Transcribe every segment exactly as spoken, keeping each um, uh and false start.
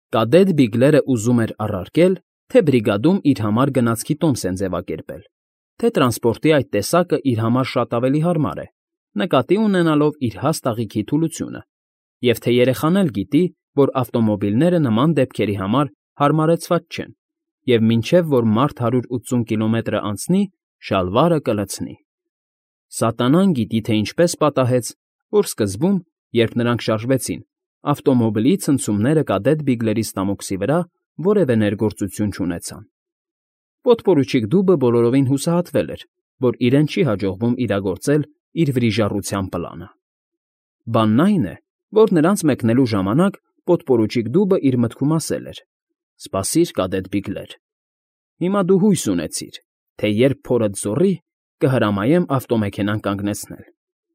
Կադետ Բիգլերը ուզում էր առարկել, թե բրիգադում իր համար գնացքի տոմս են ձևակերպել, թե տրանսպորտի այդ տեսակը իր համար շատ ավելի հարմար է, նկատի ունենալով իր հաստ աղիքի թուլությունը, և թե երեխան էլ գիտի, որ ավտոմոբիլները նման դեպքերի համար հարմարեցված չեն, և մինչև որ մարդ հարյուր ութսուն կիլոմետրը անցնի, շալվարը կլցնի։ Սատանան գիտի, թե ինչպես պատահեց, որ սկզբում, երբ նրանք շարժվեցին, ավտոմոբիլի ցնցումները կադետ Բիգլերի ստամոքսի վրա որևէ ներգործություն չունեցան։ Պոդպորուչիկ դուբը բոլորովին հուսահատվել էր, որ իրեն չի հաջողվում իրագործել իր վրիժառության պլանը։ Բանն այն է, որ նրանց մեկնելու ժամանակ պոդպորուչիկ դուբը իր մտքում ասել էր. «Սպասիր, կադետ Բիգլեր, հիմա դու հույս ունեցիր, թե երբ փորդ զոռի, կհրամայեմ ավտոմեքենան կանգնեցնել»։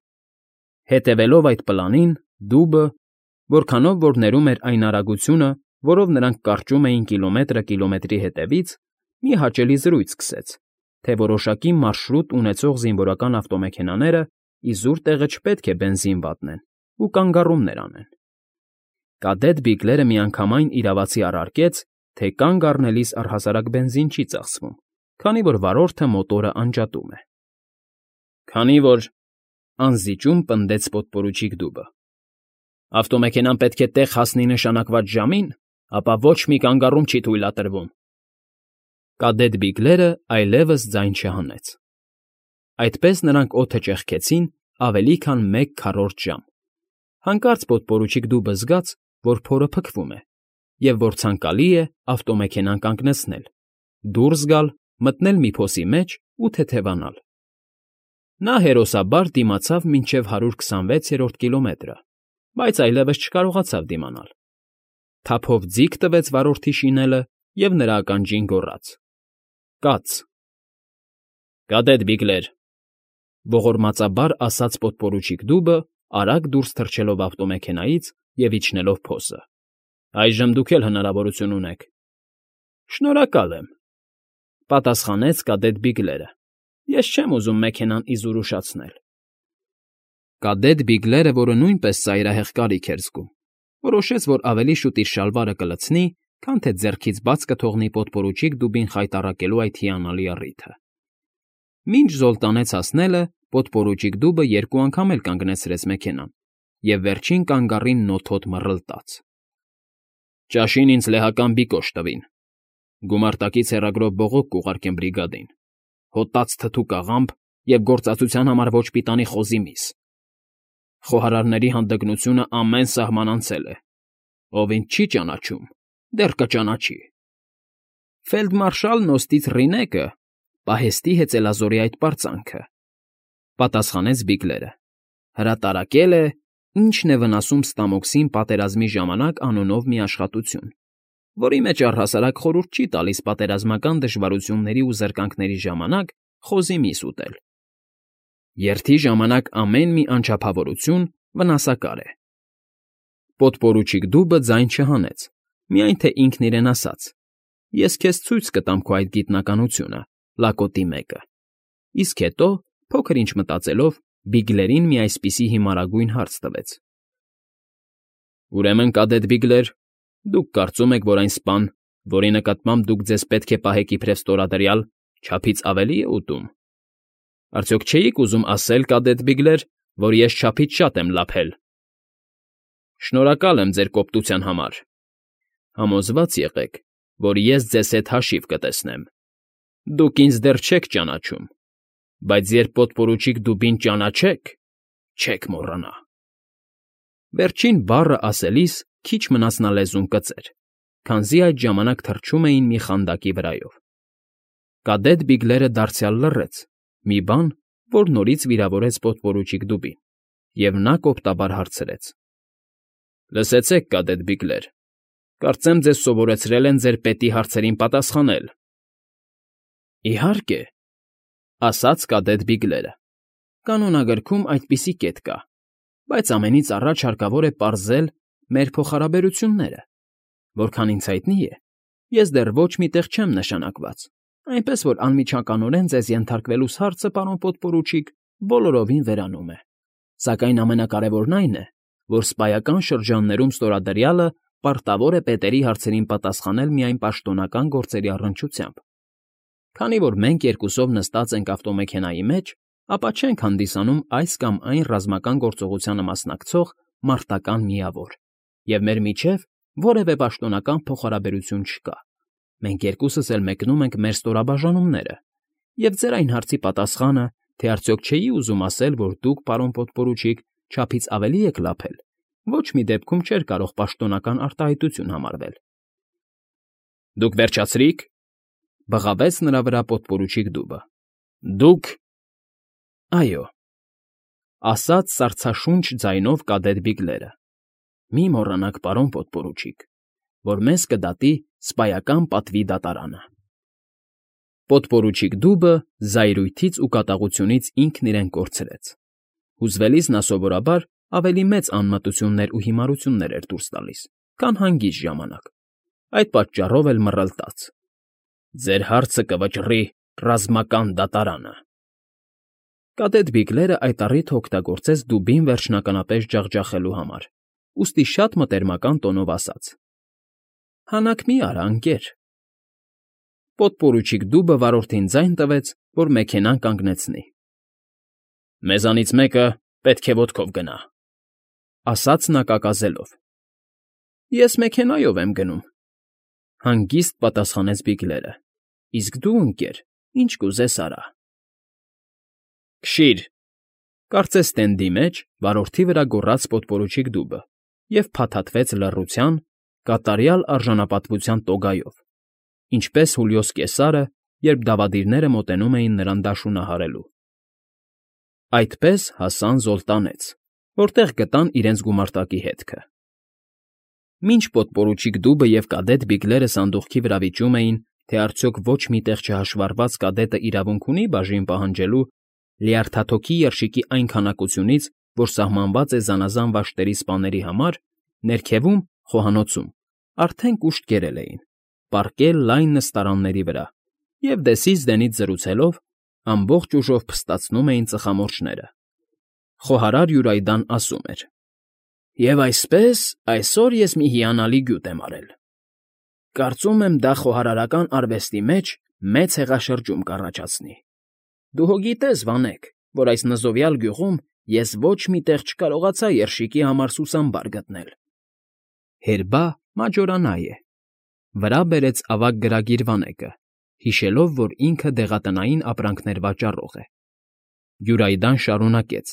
Հետևելով այդ պլանին, դուբը, որքանով որ ներում էր այն արագությունը, որով նրանք կարճում էին կիլոմետրը կիլոմետրի հետևից, մի հաճելի զրույց սկսեց, թե որոշակի մարշրուտ ունեցող զինվորական ավտոմեքենաները իզուր տեղը չպետք է բենզին վատնեն ու կանգառումներ անեն։ Կադետ Բիգլերը միանգամայն իրավացի առարկեց, թե կանգ առնելիս առհասարակ բենզին չի ծախսվում, քանի որ վարորդը մոտորը անջատում է։ Քանի որ անզիջում պնդեց պոդպորուչիկ դուբը։ Ավտոմեքենան պետք է տեղ հասնի նշանակված ժամին, ապա ոչ մի կանգառում չի թույլատրվում։ Կադետ Բիգլերը այլևս ձայն չհանեց։ Այդպես նրանք օդը ճեղքեցին ավելի քան մեկ քառորդ ժամ։ Հանկարծ պոդպորուչիկ դուբը զգաց, որ փորը փքվում է, և որ ցանկալի է ավտոմեքենան կանգնեցնել, դուրս գալ, մտնել մի փոսի մեջ ու թեթևանալ։ Նա հերոսաբար դիմացավ մինչև հարյուր քսանվեցերորդ կիլոմետրը, բայց այլևս չկարողացավ դիմանալ։ Թափով ձիգ տվեց վարորդի շինելը և նրա ականջին գոռաց. «Կաց»։ «Կադետ Բիգլեր», ողորմածաբար ասաց պոդպորուչիկ դուբը, արագ դուրս թռչելով ավտոմեքենայից և իջնելով փոսը։ «Այժմ դուք էլ հնարավորություն ունեք»։ «Շնորհակալ եմ», պատասխանեց կադետ Բիգլերը։ «Ես չեմ ուզում մեքենան իզուր ուշացնել»։ Կադետ Բիգլերը, որը նույնպես ծայրահեղ կարիք էր զգում, որոշեց, որ ավելի շուտ իր շալվարը կլցնի, քան թե ձեռքից բաց կթողնի պոդպորուչիկ դուբին խայտառակելու այդ հիանալի առիթը։ Մինչ Զոլտանեց հասնելը պոդպորուչիկ դուբը երկու անգամ էլ կանգնեցրեց մեքենան և վերջին կանգառին նոթոտ մռլտաց։ «Ճաշին ինձ լեհական բիկոշ տվին, գումարտակից հեռագրով բողոք կուղարկեմ բրիգադին, հոտած թթու կաղամբ և գործածության համար ոչ պիտանի խոզի միս։ Խոհարարների հանդգնությունը ամեն սահման անցել է։ Ով ինձ չի ճանաչում, դեռ կճանաչի։ Ֆելդմարշալն օստից Ռինեկը պահեստի հեծելազորի այդ պարծանքը», պատասխանեց Բիգլերը, հրատարակել է «Ինչն է վնասում ստամոքսին պատերազմի ժամանակ» անունով մի աշխատություն, որի մեջ առհասարակ խորհուրդ չի տալիս պատերազմական դժվարությունների ու զրկանքների ժամանակ խոզի միս ուտել։ Երթի ժամանակ ամեն մի անչափավորություն վնասակար է։ Պոդպորուչիկ դուբը ձայն չհանեց, միայն թե ինքն իրեն ասաց. «Ես քեզ ցույց կտամ քո այդ գիտնականությունը, լակոտի մեկը»։ Իսկ հետո, փոքր ինչ մտածելով, Բիգլերին մի այսպիսի հիմարագույն հարց տվեց. «Ուրեմն, կադետ Բիգլեր, դուք կարծում եք, որ այն սպան, որի նկատմամբ դուք ձեզ պետք է պահեք իբրև ստորադրյալ, չափից ավելի է ուտում։ Արդյոք չէիք ուզում ասել, կադետ Բիգլեր, որ ես չափից շատ եմ լափել»։ «Շնորհակալ եմ ձեր կոպտության համար։ Համոզված եղեք, որ ես ձեզ հետ հաշիվ կտեսնեմ։ Դուք ինձ դեռ չեք ճանաչում, բայց երբ պոդպորուչիկ դուբին ճանաչեք, չեք մոռանա»։ Վերջին բառը ասելիս քիչ մնաց նա լեզուն կծեր, քանզի այդ ժամանակ թռչում էին մի խանդակի վրայով։ Կադետ Բիգլերը դարձյալ լռեց, մի բան, որ նորից վիրավորեց պոդպորուչիկ դուբին, և նա կոպտաբար հարցրեց. «Լսեցեք, կադետ Բիգլեր, կարծեմ ձեզ սովորեցրել են ձեր պետի հարցերին պատասխանել»։ «Իհարկե», ասաց կադետ Բիգլերը, «կանոնագրքում այդպիսի կետ կա, բայց ամենից առաջ հարկավոր է պարզել մեր փոխհարաբերությունները։ Որքան ինձ հայտնի է, ես դեռ ոչ մի տեղ չեմ նշանակված, այնպես որ անմիջականորեն ձեզ ենթարկվելուս հարցը, պարոն պոդպորուչիկ, բոլորովին վերանում է։ Սակայն ամենակարևորն այն է, որ սպայական շրջաններում ստորադրյալը պարտավոր է պետերի հարցերին պատասխանել միայն պաշտոնական գործերի առնչությամբ։ Քանի որ մենք երկուսով նստած ենք ավտոմեքենայի մեջ, ապա չենք հանդիսանում այս կամ այն ռազմական գործողությանը մասնակցող մարտական միավոր, և մեր միջև որևէ պաշտոնական փոխհարաբերություն չկա։ Մենք երկուսս էլ մեկնում ենք մեր ստորաբաժանումները, և ձեր այն հարցի պատասխանը, թե արդյոք չէի ուզում ասել, որ դուք, պարոն պոդպորուչիկ, չափից ավելի եք լափել, ոչ մի դեպքում չէր կարող պաշտոնական արտահայտություն համարվել։ ֊ Դուք վերջացրի՞ք,֊ բղավեց նրա վրա պոդպորուչիկ Դուբը։ ֊ Դուք… ֊ Այո,֊ ասաց սառցաշունչ ձայնով կադետ Բիգլերը,֊ մի մոռանաք, պարոն պոդպորուչիկ, որ մեզ կդատի սպայական պատվի դատարանը։ Պոդպորուչիկ Դուբը զայրույթից ու կատաղությունից ինքն իրեն կորցրեց։ Հուզվելիս նա սովորաբար ավելի մեծ անմտություններ ու հիմարություններ էր դուրս տալիս, քան հանգիստ ժամանակ, այդ պատճառով էլ մռլտաց. «Ձեր հարցը կվճռի ռազմական դատարանը»։ Կադետ Բիգլերը այդ առիթը օգտագործեց դուբին վերջնականապես ջախջախելու համար, ուստի շատ մտերմական տոնով ասաց. «Հանաք մի արա, ընկեր»։ Պոդպորուչիկ Դուբը վարորդին ձայն տվեց, որ մեքենան կանգնեցնի։ «Մեզանից մեկը պետք է ոտքով գնա», ֊ ասաց նա կակազելով։ «Ես մեքենայով եմ գնում,֊ հանգիստ պատասխանեց Բիգլերը,֊ իսկ դու, ընկեր, ինչ կուզես արա»։ «Քշի՛ր,֊ կարծես տենդի մեջ վարորդի վրա գոռաց պոդպորուչիկ Դուբը և փաթաթվեց լռության, կատարյալ արժանապատվության տոգայով, ինչպես Հուլիոս Կեսարը, երբ դավադիրները մոտենում էին նրան դաշունահարելու։ Այդպես հասան Զոլտանեց, որտեղ գտան իրենց գումարտակի հետքը։ Մինչ պոդպորուչիկ Դուբը և կադետ Բիգլերը սանդուղքի վրա վիճում էին, թե արդյոք ոչ մի տեղ չհաշվառված կադետը իրավունք ունի բաժին պահանջելու լյարդաթոքի երշիկի այն քանակությունից, որ սահմանված է զանազան վաշտերի սպաների համար, ներքևում, խոհանոցում, արդեն կուշտ կերել էին, պառկել լայն նստարանների վրա և դեսից դենից զրուցելով ամբողջ ուժով փստացնում էին ծխամորճները։ Խոհարար Յուրայդան ասում էր. «Եվ այսպես, այսօր ես մի հիանալի գյուտ եմ արել։ Կարծում եմ, դա խոհարարական արվեստի մեջ մեծ հեղաշրջում կառաջացնի։ Դու հո գիտես, Վանեք, որ այս նզովյալ գյուղում ես ոչ մի տեղ չկարողացա երշիկի համար սուսամբար գտնել»։ «Հերբա Մաջորանայե», վրա բերեց ավագ գրագիր Վանեկը, հիշելով, որ ինքը դեղատնային ապրանքներ վաճառող է։ Յուրայդան շարունակեց.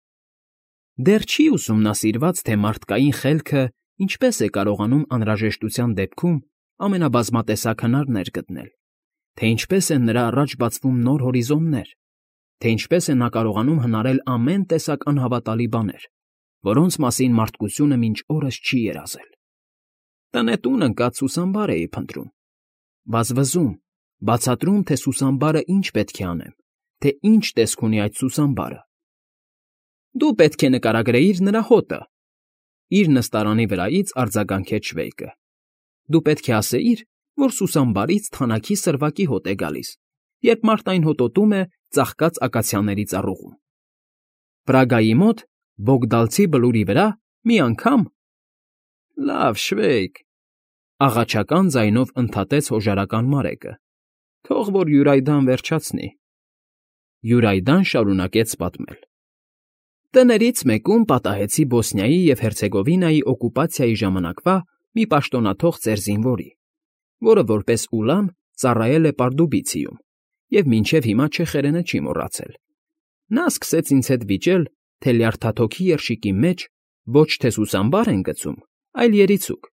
«Դեռ չի ուսումնասիրված, թե մարդկային խելքը ինչպես է կարողանում անհրաժեշտության դեպքում ամենաբազմատեսակ հնարներ գտնել, թե ինչպես են նրա առաջ բացվում նոր հորիզոններ, թե ինչպես է նա կարողանում հնարել ամեն տեսակ անհավատալի բաներ, որոնց մասին մարդկությունը մինչ օրս չի երազել։ Տնետուն ընկած սուսամբար էի փնտրում, վազվզում, բացատրում, թե սուսամբարը ինչ պետք է անեմ, թե ինչ տեսք ունի այդ սուսամբարը։ Դու պետք է նկարագրեիր նրա հոտը,֊ իր նստարանի վրայից արձագանքեց Շվեյկը։ Դու պետք է ասեիր, որ սուսամբարից թանաքի սրվակի հոտ է գալիս, երբ մարդ այն հոտոտում է ծաղկած ակացիաների ծառուղում։ Պրագայի մոտ, Բոգդալցի բլուրի վրա, մի անգամ… Լավ, Շվեյկ,֊ աղաչական ձայնով ընդհատեց հոժարական Մարեկը,֊ թող որ Յուրայդան վերջացնի։ Յուրայդան շարունակեց պատմել. «Տներից մեկում պատահեցի Բոսնիայի և Հերցեգովինայի օկուպացիայի ժամանակվա մի պաշտոնաթող ծեր զինվորի, որը որպես ուլան ծառայել է Պարդուբիցիում և մինչև հիմա չեխերենը չի մոռացել։ Նա սկսեց ինձ հետ վիճել, թե լյարդաթոքի երշիկի մեջ ոչ թե սուսամբար են գցում, այլ երիցուկ։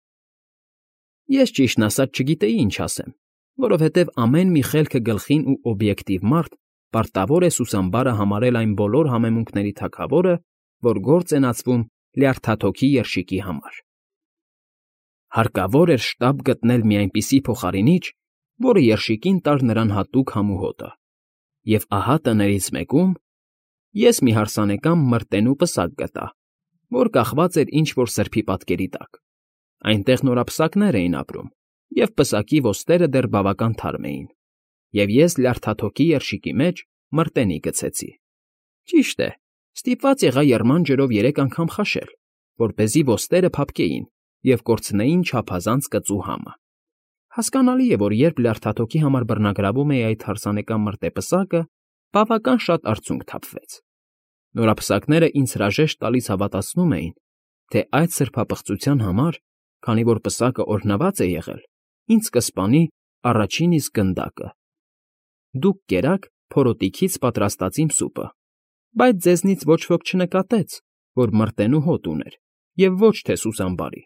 Ես ճիշտն ասած չգիտեի ինչ ասեմ, որովհետև ամեն մի խելքը գլխին ու օբյեկտիվ մարդ պարտավոր է սուսամբարը համարել այն բոլոր համեմունքների թագավորը, որ գործ են ածվում լյարդաթոքի երշիկի համար։ Հարկավոր էր շտապ գտնել մի այնպիսի փոխարինիչ, որը երշիկին տար նրան հատուկ համու հոտը։ Եվ ահա տներից մեկում ես մի հարսանեկան մրտենու պսակ գտա, որ կախված էր ինչ֊որ սրբի պատկերի տակ։ Այնտեղ նորապսակներ էին ապրում, և պսակի ոստերը դեռ բավական թարմ էին, և ես լյարդաթոքի երշիկի մեջ մրտենի գցեցի։ Ճիշտ է, ստիպված եղա եռման ջրով երեք անգամ խաշել, որպեսզի ոստերը փափկեին և կորցնեին չափազանց կծու համը։ Հասկանալի է, որ երբ լյարդաթոքի համար բռնագրավում էի այդ հարսանեկան մրտեպսակը, բավական շատ արցունք թափվեց։ Նորապսակները ինձ հրաժեշտ տալիս հավատացնում էին, թե այդ սրբապղծության համար, քանի որ պսակը օրհնված է եղել, ինձ կսպանի առաջին իսկ գնդակը։ Դուք կերաք փորոտիքից պատրաստած իմ սուպը, բայց ձեզնից ոչ ոք չնկատեց, որ մրտենու հոտ ուներ, և ոչ թե սուսամբարի։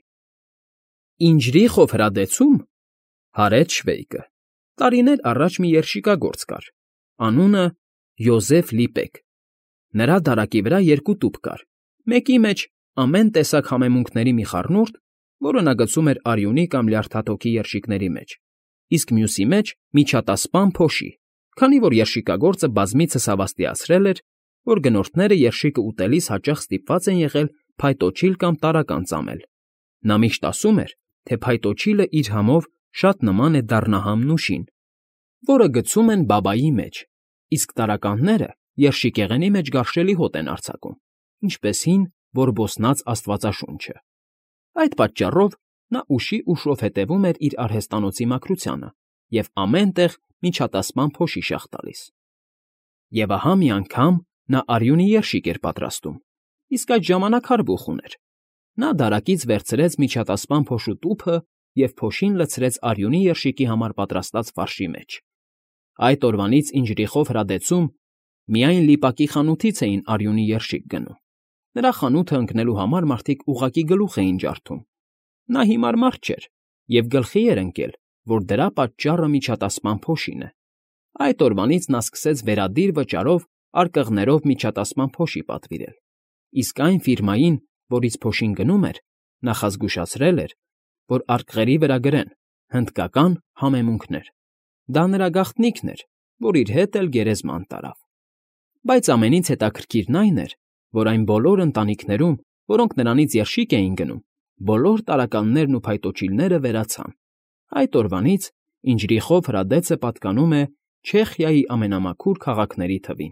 Ինջրիխով հրադեցո՞ւմ,֊ հարեց Շվեյկը։ Տարիներ առաջ մի երշիկագործ կար, անունը Յոզեֆ Լիպեկ։ Նրա դարակի վրա երկու տուփ կար, մեկի մեջ ամեն տեսակ համեմունքների մի խառնուրդ, որը նա գցում էր արյունի կամ լյարդաթոքի երշիկների մեջ, իսկ մյուսի մեջ միջատասպան փոշի, քանի որ երշիկագործը բազմիցս հավաստիացրել էր, որ գնորդները երշիկը ուտելիս հաճախ ստիպված են եղել փայտոջիլ կամ տարական ծամել։ Նա միշտ ասում էր, թե փայտոջիլը իր համով շատ նման է դառնահամ նուշին, որը գցում են բաբայի մեջ, իսկ տարականները երշիկեղենի մեջ գարշելի հոտ են արձակում, ինչպես հին, որբոսնած աստվածաշունչը։ Այդ պատճառով նա ուշի ուշով հետևում էր իր արհեստանոցի մաքրությանը և ամեն տեղ միջատասպան փոշի շաղ տալիս։ Եվ ահա մի անգամ նա արյունի երշիկ էր պատրաստում, իսկ այդ ժամանակ հարբուխ ուներ։ Նա դարակից վերցրեց միջատասպան փոշու տուփը և փոշին լցրեց արյունի երշիկի համար պատրաստած ֆարշի մեջ։ Այդ օրվանից ինջրիխով հրադեցում միայն Լիպակի խանութից էին արյունի երշիկ գնում։ Նրա խանութը ընկնելու համար մարդիկ ուղղակի գլուխ էին ջարդում։ Նա հիմար մարդ չէր և գլխի էր ընկել, որ դրա պատճառը միջատասպան փոշին է։ Այդ օրվանից նա սկսեց վերադիր վճարով արկղներով միջատասպան փոշի պատվիրել, իսկ այն ֆիրմային, որից փոշին գնում էր, նախազգուշացրել էր, որ արկղերի վրա գրեն «Հնդկական համեմունքներ»։ Դա նրա գաղտնիքն էր, որ իր հետ էլ գերեզման տարավ։ Բայց ամենից հետաքրքիրն այն էր, որ այն բոլոր ընտանիքներում, որոնք նրանից երշիկ էին գնում, բոլոր տարականներն ու փայտոջիլները վերացան։ Այդ օրվանից Ինջրիխով հրադեցը պատկանում է Չեխիայի ամենամաքուր քաղաքների թվին։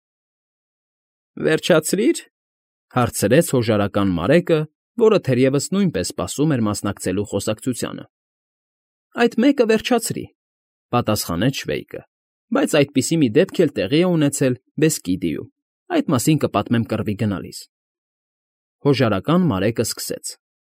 Վերջացրի՞ր,֊ հարցրեց հոժարական Մարեկը, որը թերևս նույնպես սպասում էր մասնակցելու խոսակցությանը։ Այդ մեկը վերջացրի,֊ պատասխանեց Շվեյկը,֊ բայց այդպիսի մի դեպք էլ տեղի է ունեցել Բեսկիդիում, այդ մասին կպատմեմ կռվի գնալիս։ Հոժարական Մարեկը սկսեց.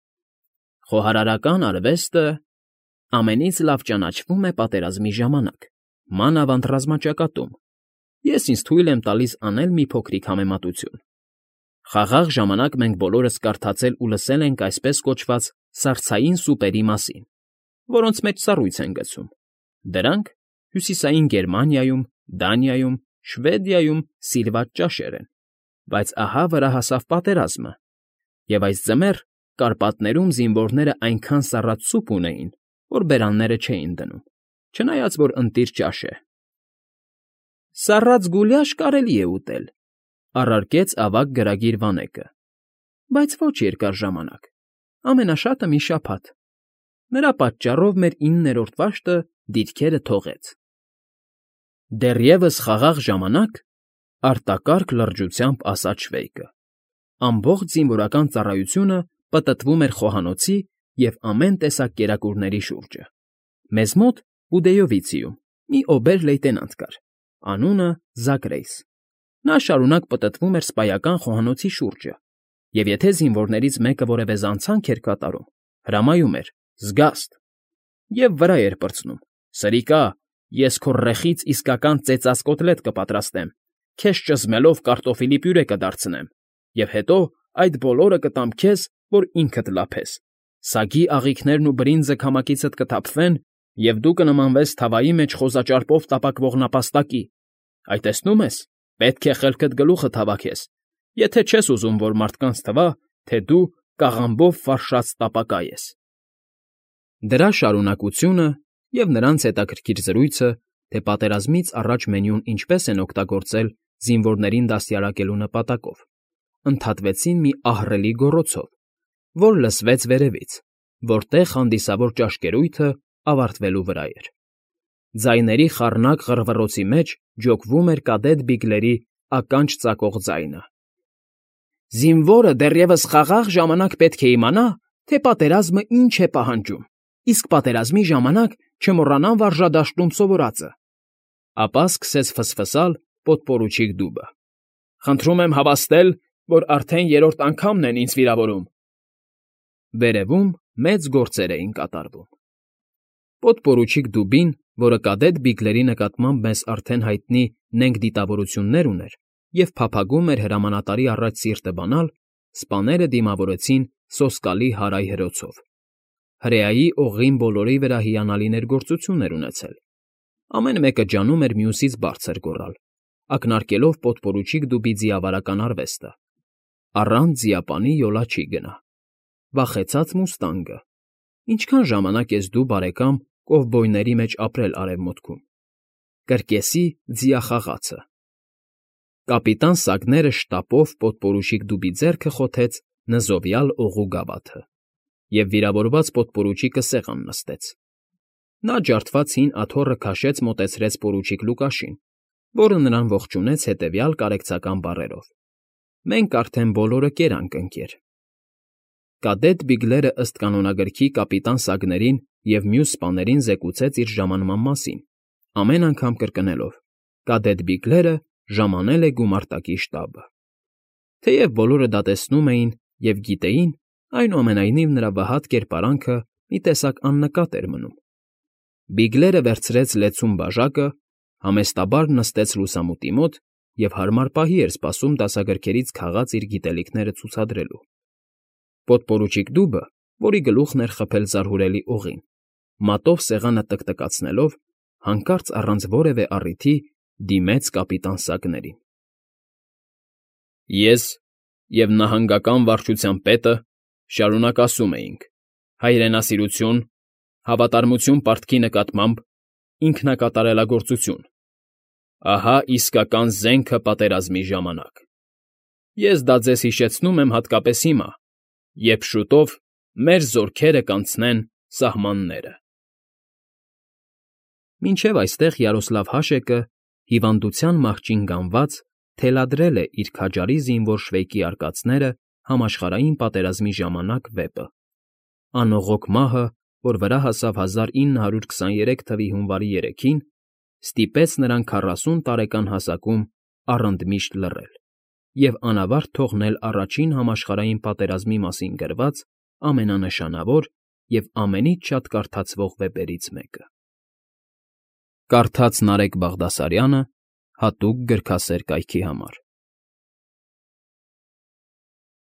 Խոհարարական արվեստը ամենից լավ ճանաչվում է պատերազմի ժամանակ, մանավանդ ռազմաճակատում։ Ես ինձ թույլ եմ տալիս անել մի փոքրիկ համեմատություն։ Խաղաղ ժամանակ մենք բոլորս կարդացել ու լսել ենք այսպես կոչված սարսափային սուպերի մասին, որոնց մեջ սառույց են գցում։ Դրանք Հյուսիսային Գերմանիայում, Դանիայում, Շվեդիայում սիրված ճաշեր են, բայց ահա վրա հասավ պատերազմը, և այս ձմեռ Կարպատներում զինվորները այնքան սառած սուպ ունեին, որ բերանները չէին դնում, չնայած որ ընտիր ճաշ է։ Սառած գուլյաշ կարելի է ուտել,֊ առարկեց ավագ գրագիր Վանեկը,֊ բայց ոչ երկար ժամանակ, ամենաշատը մի շաբաթ։ Նրա պատճառով մեր իններորդ վաշտը դիրքերը թողեց։ Դեռևս խաղաղ ժամանակ,֊ արտակարգ լրջությամբ ասաց Շվեյկը,֊ ամբողջ զինվորական ծառայությունը պտտվում էր խոհանոցի և ամեն տեսակ կերակուրների շուրջը։ Մեզ մոտ Բուդեյովիցիում մի օբեր֊լեյտենանտ կար, անունը Զակրեյս։ Նա շարունակ պտտվում էր սպայական խոհանոցի շուրջը, և եթե զինվորներից մեկը որևէ զանցանք էր կատարում, հրամայում էր. «Զգաստ», և վրա էր պրծնում. «Սրիկա, ես քո ռեխից իսկական ծեծած կոտլետ կպատրաստեմ, քեզ ճզմելով կարտոֆիլի պյուրե կդարձնեմ, և հետո այդ բոլորը կտամ քեզ, որ ինքդ լափես։ Սագի աղիքներն ու բրինձը քամակիցդ կթափվեն, և դու կնմանվես թավայի մեջ խոզաճարպով տապակվող նապաստակի։ Այ տեսնում ես, պետք է խելքդ գլուխդ հավաքես, եթե չես ուզում, որ մարդկանց թվա, թե դու կաղամբով ֆարշած տապակա ես»։ Դրա շարունակությունը և նրանց հետաքրքիր զրույցը, թե պատերազմից առաջ մենյուն ինչպես են օգտագործել զինվորներին դաստիարակելու նպատակով, ընդհատվեցին մի ահռելի գոռոցով, որ լսվեց վերևից, որտեղ հանդիսավոր ճաշկերույթը ավարտվելու վրա էր։ Ձայների խառնակ ղռվռոցի մեջ ջոկվում էր կադետ Բիգլերի ականջ ծակող ձայնը. «Զինվորը դեռևս խաղաղ ժամանակ պետք է իմանա, թե պատերազմը ինչ է պահանջում, իսկ պատերազմի ժամանակ չմոռանան վարժադաշտում սովորածը։ Ապա սկսեց ֆսֆսալ պոդպորուչիկ դուբը. Խնդրում եմ հավաստել, որ արդեն երրորդ անգամն են ինձ վիրավորում։ Վերևում մեծ գործեր էին կատարվում։ Պոդպորուչիկ դուբին, որը կադետ Բիգլերի նկատմամբ մեզ արդեն հայտնի նենգ դիտավորություններ ուներ և փափագում էր հրամանատարի առաջ սիրտը բանալ, սպաները դիմավորեցին սոսկալի հարայ հրոցով։ Հրեայի օղին բոլորի վրա հիանալի ներգործություն էր ունեցել։ Ամեն մեկը ջանում էր մյուսից բարձր գոռալ, ակնարկելով պոդպորուչիկ դուբի ձիավարական արվեստը։ Առանց ձիապանի յոլա չի գնա։ Վախեցած մուստանգը։ Ինչքան ժամանակ ես դու, բարեկամ, կովբոյների մեջ ապրել Արևմուտքում։ Կրկեսի ձիախաղացը։ Կապիտան Սագները շտապով պոդպորուչիկ դուբի ձեռքը խոթեց նզովյալ օղու գավաթը, և վիրավորված պոդպորուչիկը սեղան նստեց։ Նա ջարդված հին աթոռը քաշեց մոտեցրեց պորուչիկ Լուկաշին, որը նրան ողջունեց հետևյալ կարեկցական բառերով. Մենք արդեն բոլորը կերանք, ընկեր։ Կադետ Բիգլերը ըստ կանոնագրքի կապիտան Սագներին և մյուս սպաներին զեկուցեց իր ժամանման մասին, ամեն անգամ կրկնելով. Կադետ Բիգլերը ժամանել է գումարտակի շտաբը։ Թեև բոլորը դա տեսնում էին և գիտեին, այնուամենայնիվ նրա վհատ կերպարանքը մի տեսակ աննկատ էր մնում։ Բիգլերը վերցրեց լեցուն բաժակը, համեստաբար նստեց լուսամուտի մոտ և հարմար պահի էր սպասում դասագրքերից քաղած իր գիտելիքները ցուցադրելու։ Պոդպորուչիկ դուբը, որի գլուխն էր խփել զարհուրելի օղին, մատով սեղանը տկտկացնելով, հանկարծ առանց որևէ առիթի դիմեց կապիտան Սագներին։ Ես և նահանգական վարչության պետը շարունակ ասում էինք. հայրենասիրություն, հավատարմություն պարտքի նկատմամբ, ինքնակատարելագործություն։ Ահա իսկական զենքը պատերազմի ժամանակ։ Ես դա ձեզ հիշեցնում եմ հատկապես հիմա, երբ շուտով մեր զորքերը կանցնեն սահմանները։ Մինչև այստեղ Յարոսլավ Հաշեկը, հիվանդության մահճին գանված, թելադրել է իր քաջարի զինվոր Շվեյկի արկածները համաշխարհային պատերազմի ժամանակ վեպը։ Անողոք մահը, որ վրա հասավ հազար ինը հարյուր քսաներեք թվականի հունվարի երեքին, ստիպեց նրան քառասուն տարեկան հասակում առընդմիշտ լռել և անավարտ թողնել Առաջին համաշխարհային պատերազմի մասին գրված ամենանշանավոր և ամենից շատ կարդացվող վեպերից մեկը։ Կարդաց Նարեկ Բաղդասարյանը հատուկ գրքասեր կայքի համար։